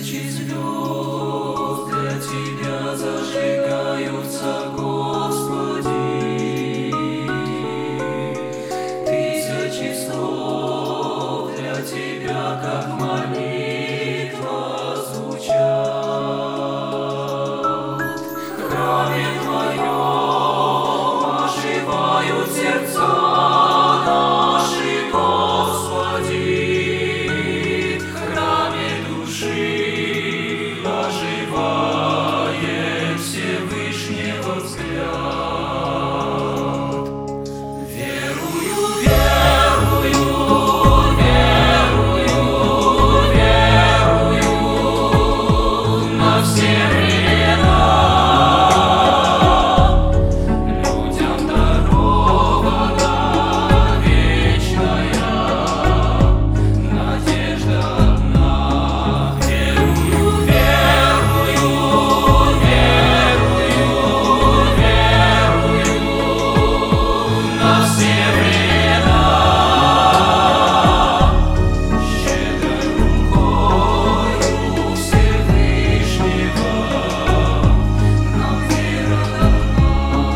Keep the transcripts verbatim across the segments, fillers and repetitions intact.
Тысячи звезд для Тебя зажигаются, Господи. Тысячи слов для Тебя, как молитва, звучат. В храме Твоем оживают сердца наши, Господи. В храме души оживает Всевышнего взгляд. Верую, верую, верую, верую на все времена. Людям дарована вечная надежда одна. Верую, верую, верую, верую на все времена. Щедрой рукою Всевышнего нам вера дана.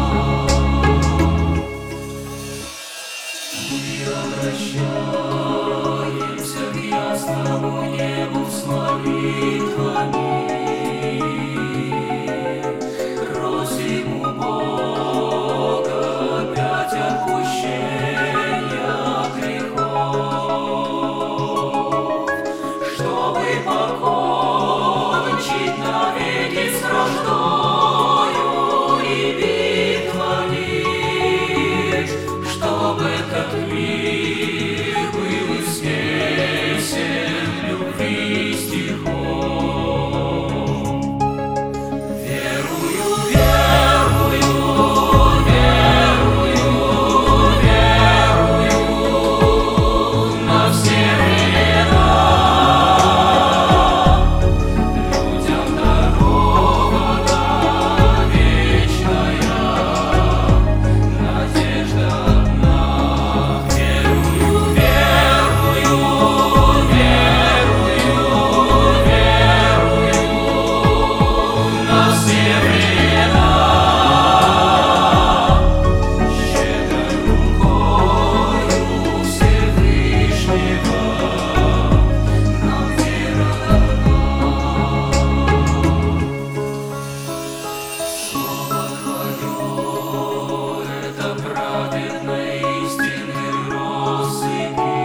Мы обращаемся к ясному небу с молитвами, просим у Бога опять отпущения грехов, чтобы покончить навеки с враждою и битвами, чтобы как мир был известен любви стихов. Верую, верую, верую, верую на все времена. Людям дарована вечная надежда одна. Верую, верую, верую, верую на все времена. Щедрой рукою Всевышнего нам вера дана. Слово Твое — это праведной истины россыпи.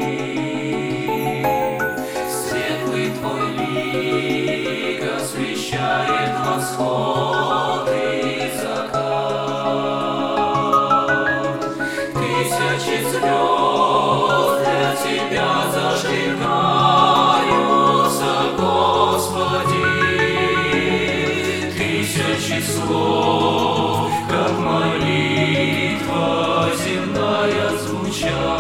Светлый Твой лик освещает восход и закат. Тысячи звезд для Тебя зажигаются, Господи. Тысячи слов, как молитва земная, звучат.